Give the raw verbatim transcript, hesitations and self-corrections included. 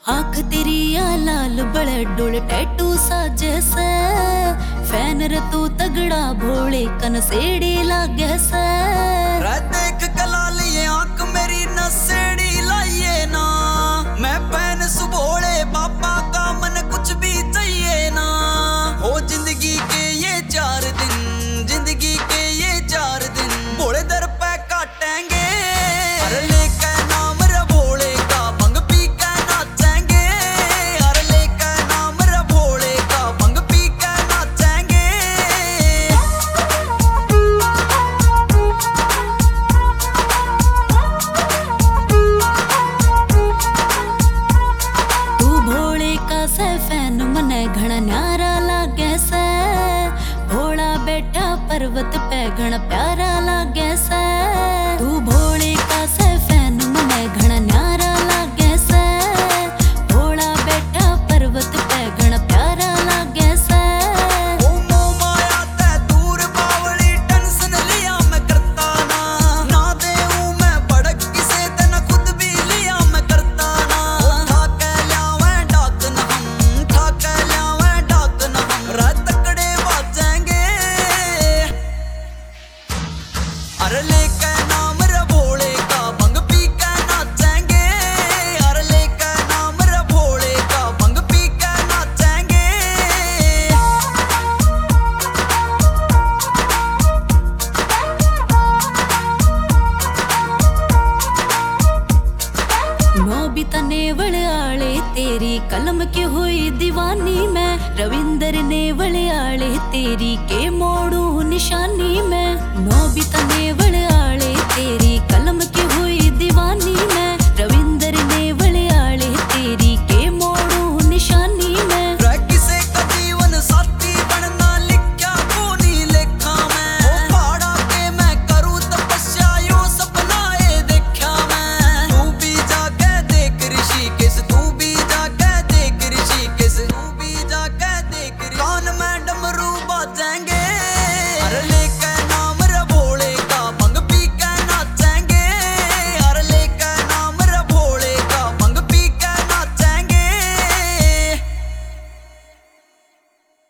आँख तेरी या लाल बड़े डोल टैटू साजे से फैन रे तू तगड़ा भोले कनसेड़ी लागे से देख कलाल ये आँख मेरी नसेड़ी लाइए ना मैं फैन सुबोले बाबा का मन कुछ भी चाहिए ना हो जिंदगी के ये चार दिन जिंदगी के ये चार दिन भोले दर पे काटेंगे अरे लेके नाम रे भोले का भंग पी के नाचेंगे अरे लेके नाम रे भोले का भंग पी के नाचेंगे तू भोले का से फैन मने घना न्यारा लागे से भोला बैठा पर्वत पे घना प्यारा लागे से तू भोले का से फैन मने घना न्यारा लागे से भोला बैठा पर्वत पे घना प्यारा लागे से ओ मोह माया ते दूर बावली टेंशन लिया मैं करता ना ना देऊं मैं भड़क किसे ते ना खुद भी लिया मैं करता ना ठाके ल्यावे डाक ना हम ठाके ल्यावे डाक ना हम रात तकड़े बाजेंगे अरे लेके नाम रे भोले का भंग पी के नाचेंगे अरे लेके नाम रे भोले का भंग पी के नाचेंगे नोबिता नेवल आले तेरी कलम की हुई दीवानी में रविंदर नेवल आले तेरी के मोड़ू निशानी में नोबिता नेवल आले तेरी कलम की हुई दीवानी में